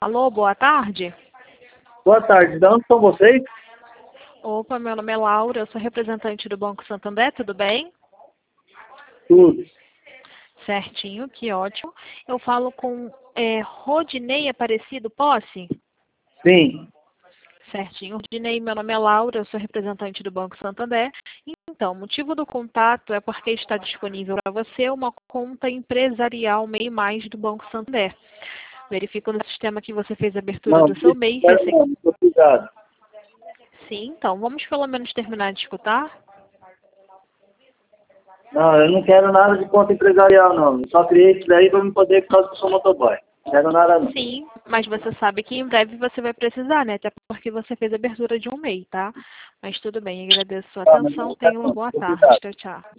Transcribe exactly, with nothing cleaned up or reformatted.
Alô, boa tarde. Boa tarde, de onde são vocês? Opa, meu nome é Laura, eu sou representante do Banco Santander, tudo bem? Tudo. Certinho, que ótimo. Eu falo com é, Rodinei Aparecido Posse? Sim. Certinho. Rodinei, meu nome é Laura, eu sou representante do Banco Santander. Então, o motivo do contato é porque está disponível para você uma conta empresarial MEI Mais do Banco Santander. Verifico no sistema que você fez a abertura Não, do seu MEI. quero Recém... não, muito obrigado. Sim, então, vamos pelo menos terminar de escutar? Não, eu não quero nada de conta empresarial, não. Eu só criei isso daí para me poder, por causa que eu sou motoboy. Não quero nada, não. Sim, mas você sabe que em breve você vai precisar, né? Até porque você fez a abertura de um MEI, tá? Mas tudo bem, agradeço a sua Tá, mas eu atenção. não quero Tenha uma não. boa Muito tarde. obrigado. Tchau, tchau.